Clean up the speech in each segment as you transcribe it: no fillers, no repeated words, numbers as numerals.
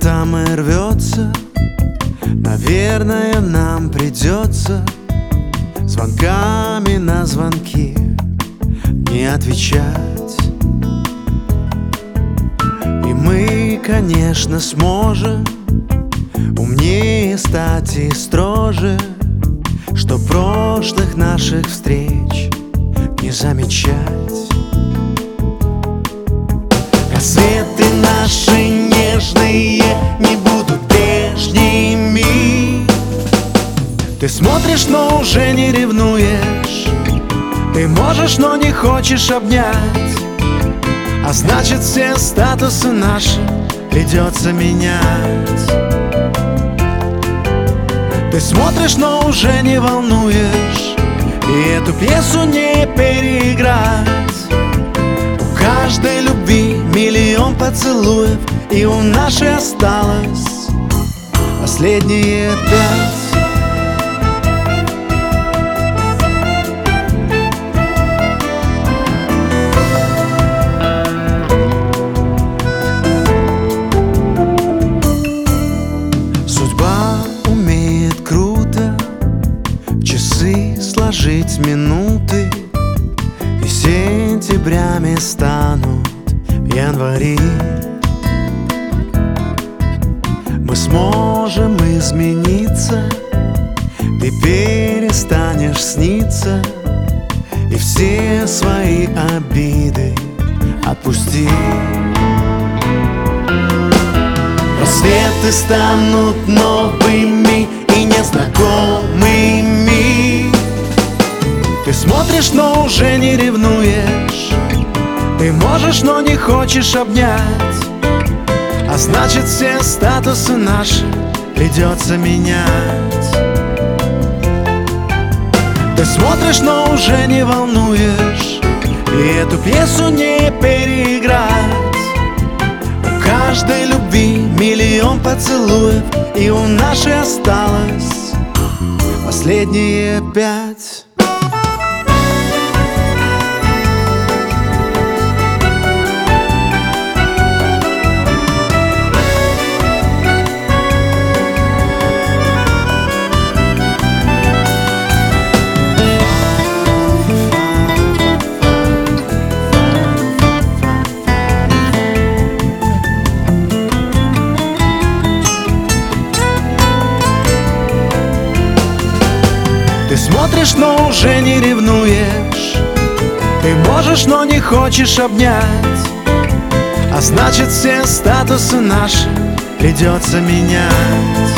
самое рвется. Наверное, нам придется звонками на звонки не отвечать. И мы, конечно, сможем умнее стать и строже, что прошлых наших встреч не замечать. Рассветы наши нежные не будут прежними. Ты смотришь, но уже не ревнуешь. Ты можешь, но не хочешь обнять. А значит, все статусы наши придется менять. Ты смотришь, но уже не волнуешь. И эту пьесу не переиграть. У каждой любви миллион поцелуев, и у нашей осталось последние 5. Сложить минуты, и сентябрями станут в январе. Мы сможем измениться, ты перестанешь сниться, и все свои обиды отпусти. Рассветы станут новыми и незнакомыми. Ты смотришь, но уже не ревнуешь. Ты можешь, но не хочешь обнять. А значит, все статусы наши придется менять. Ты смотришь, но уже не волнуешь. И эту пьесу не переиграть. У каждой любви миллион поцелуев, и у нашей осталось последние 5. Ты смотришь, но уже не ревнуешь. Ты можешь, но не хочешь обнять. А значит, все статусы наши придется менять.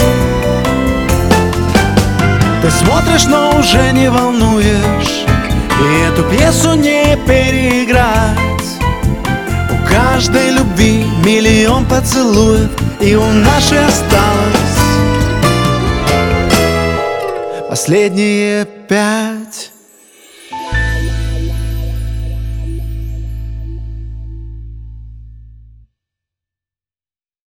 Ты смотришь, но уже не волнуешь. И эту пьесу не переиграть. У каждой любви миллион поцелуев, и у нашей осталось последние 5.